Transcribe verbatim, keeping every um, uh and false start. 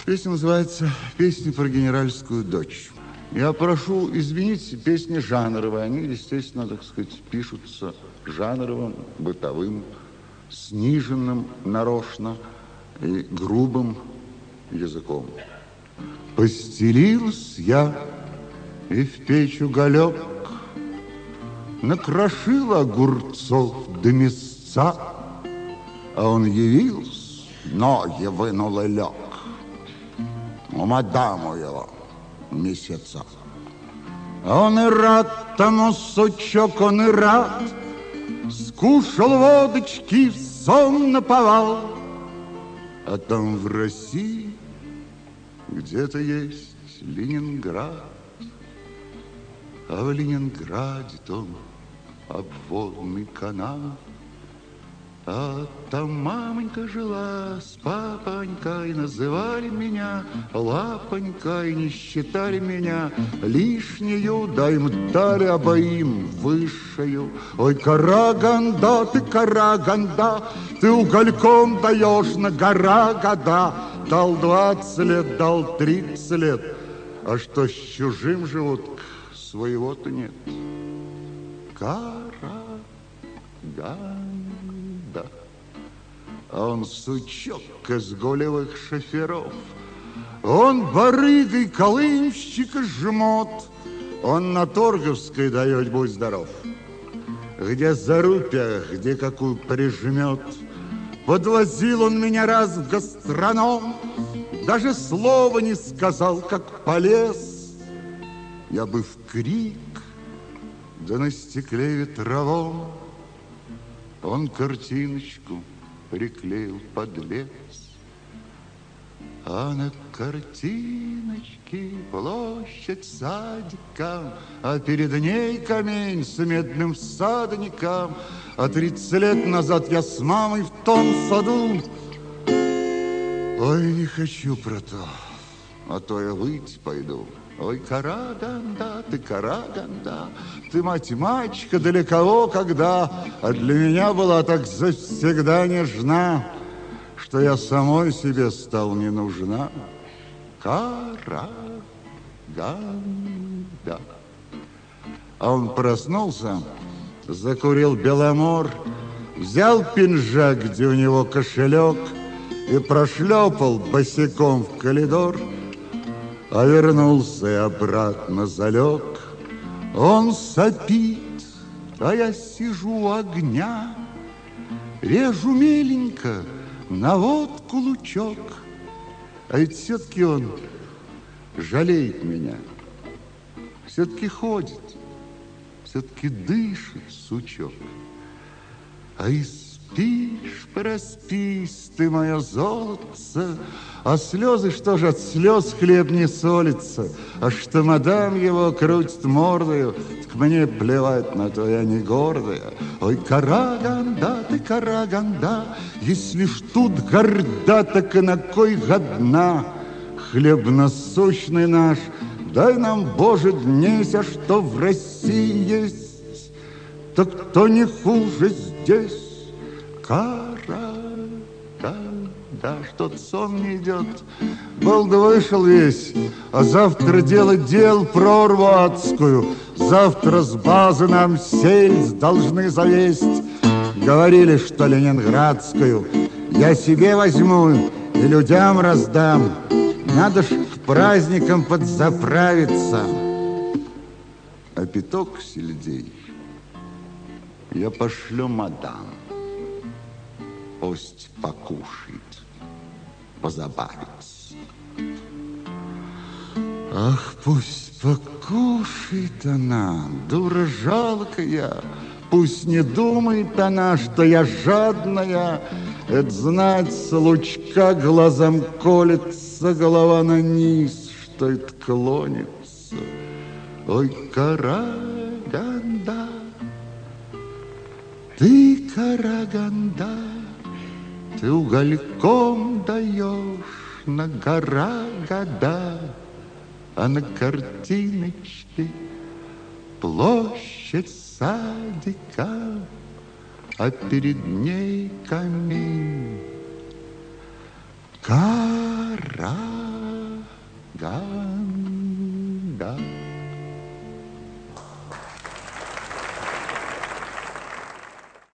Песня называется «Песня про генеральскую дочь». Я прошу извинить, песни жанровые. Они, естественно, так сказать, пишутся жанровым, бытовым, сниженным нарочно и грубым языком. Постелился я и в печь уголек, накрошил огурцов до мясца, а он явился, ноги вынул и лег у мадаму его месяца. Он и рад тому, сучок, он и рад, скушал водочки, в сон наповал. А там в России где-то есть Ленинград, а в Ленинграде том обводный канал. А там мамонька жила с папонькой, называли меня лапонькой, не считали меня лишнюю, да им дали обоим высшую. Ой, Караганда, ты Караганда, ты угольком даешь на гора года. Дал двадцать лет, дал тридцать лет, а что с чужим живут, своего-то нет. Караганда. Да. А он сучок из гулевых шоферов, он барыгой колымщика жмот, он на Торговской дает, будь здоров. Где зарупя, где какую прижмет. Подвозил он меня раз в гастроном, даже слова не сказал, как полез. Я бы в крик, да на стекле ветровом он картиночку приклеил подлец. А на картиночке площадь садика, а перед ней камень с медным всадником. А тридцать лет назад я с мамой в том саду. Ой, не хочу про то, а то я выйти пойду. Ой, Караганда, ты Караганда, ты математичка далеко когда, а для меня была так завсегда нежна, что я самой себе стал не нужна. Караганда. А он проснулся, закурил беломор, взял пинжак, где у него кошелек, и прошлепал босиком в коридор. А вернулся и обратно залег. Он сопит, а я сижу у огня, режу меленько на водку лучок. А ведь все-таки он жалеет меня, все-таки ходит, все-таки дышит, сучок. А и спишь, проспись ты, мое золотце, а слезы, что же, от слез хлеб не солится. А что мадам его крутит мордою, так мне плевать, на то я не гордая. Ой, Караганда, ты Караганда, если ж тут горда, так и на кой годна? Хлеб насущный наш, дай нам, Боже, днесь, а что в России есть, так кто не хуже здесь. Караганда, да, что-то сон не идет. Был да вышел весь, а завтра делать дел прорву адскую. Завтра с базы нам сельдь должны завесть. Говорили, что ленинградскую я себе возьму и людям раздам. Надо ж к праздникам подзаправиться. А пяток сельдей я пошлю мадам. Пусть покушает, позабавится. Ах, пусть покушает она, дура жалкая. Пусть не думает она, что я жадная. Это знать, с лучка глазом колется, голова на низ, что это клонится. Ой, Караганда, ты Караганда, ты угольком даешь на гора года, а на картиночке площадь садика, а перед ней камень. Караганда. Ганган.